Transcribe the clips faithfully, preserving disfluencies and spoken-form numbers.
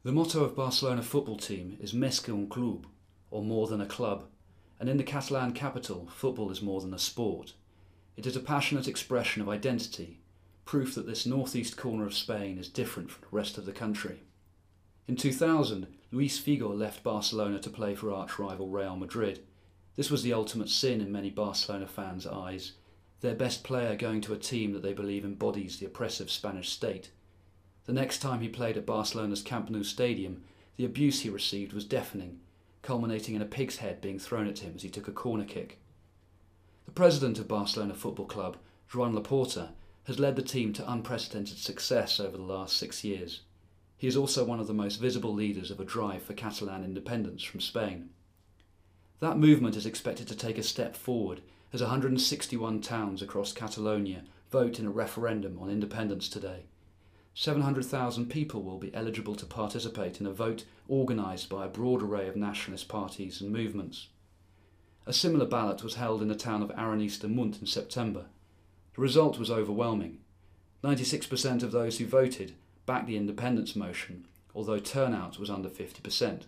The motto of Barcelona football team is Més que un club, or more than a club, and in the Catalan capital, football is more than a sport. It is a passionate expression of identity, proof that this northeast corner of Spain is different from the rest of the country. In two thousand, Luis Figo left Barcelona to play for arch-rival Real Madrid. This was the ultimate sin in many Barcelona fans' eyes, their best player going to a team that they believe embodies the oppressive Spanish state. The next time he played at Barcelona's Camp Nou stadium, the abuse he received was deafening, culminating in a pig's head being thrown at him as he took a corner kick. The president of Barcelona Football Club, Joan Laporta, has led the team to unprecedented success over the last six years. He is also one of the most visible leaders of a drive for Catalan independence from Spain. That movement is expected to take a step forward as one hundred sixty-one towns across Catalonia vote in a referendum on independence today. seven hundred thousand people will be eligible to participate in a vote organised by a broad array of nationalist parties and movements. A similar ballot was held in the town of Arenys de Munt in September. The result was overwhelming. ninety-six percent of those who voted backed the independence motion, although turnout was under fifty percent.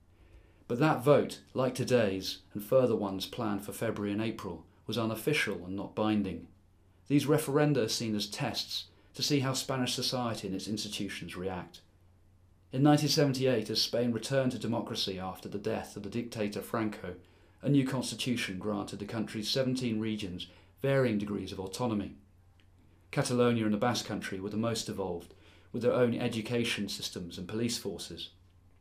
But that vote, like today's and further ones planned for February and April, was unofficial and not binding. These referenda are seen as tests to see how Spanish society and its institutions react. In nineteen seventy-eight, as Spain returned to democracy after the death of the dictator Franco, a new constitution granted the country's seventeen regions varying degrees of autonomy. Catalonia and the Basque Country were the most evolved, with their own education systems and police forces.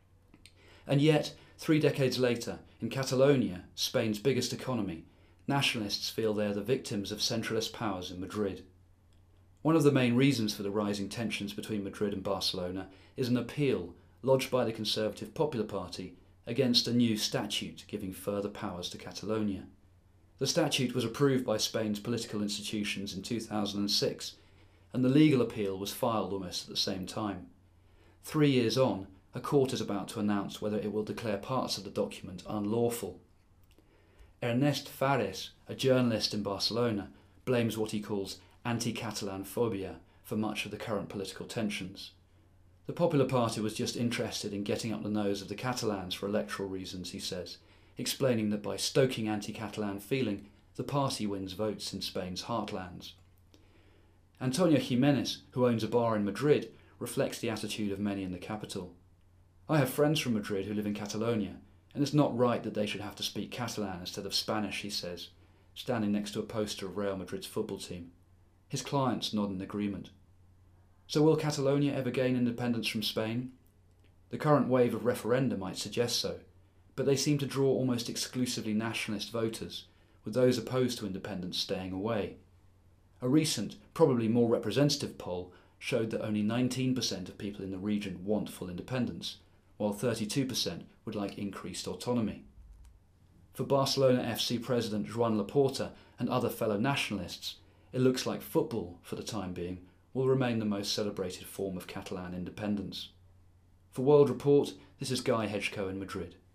And yet, three decades later, in Catalonia, Spain's biggest economy, nationalists feel they are the victims of centralist powers in Madrid. One of the main reasons for the rising tensions between Madrid and Barcelona is an appeal lodged by the Conservative Popular Party against a new statute giving further powers to Catalonia. The statute was approved by Spain's political institutions in two thousand six, and the legal appeal was filed almost at the same time. Three years on, a court is about to announce whether it will declare parts of the document unlawful. Ernest Fares, a journalist in Barcelona, blames what he calls anti-Catalan phobia for much of the current political tensions. The Popular Party was just interested in getting up the nose of the Catalans for electoral reasons, he says, explaining that by stoking anti-Catalan feeling, the party wins votes in Spain's heartlands. Antonio Jimenez, who owns a bar in Madrid, reflects the attitude of many in the capital. I have friends from Madrid who live in Catalonia, and it's not right that they should have to speak Catalan instead of Spanish, he says, standing next to a poster of Real Madrid's football team. His clients nod in agreement. So will Catalonia ever gain independence from Spain? The current wave of referenda might suggest so, but they seem to draw almost exclusively nationalist voters, with those opposed to independence staying away. A recent, probably more representative poll showed that only nineteen percent of people in the region want full independence, while thirty-two percent would like increased autonomy. For Barcelona F C president Joan Laporta and other fellow nationalists, it looks like football, for the time being, will remain the most celebrated form of Catalan independence. For World Report, this is Guy Hedgecoe in Madrid.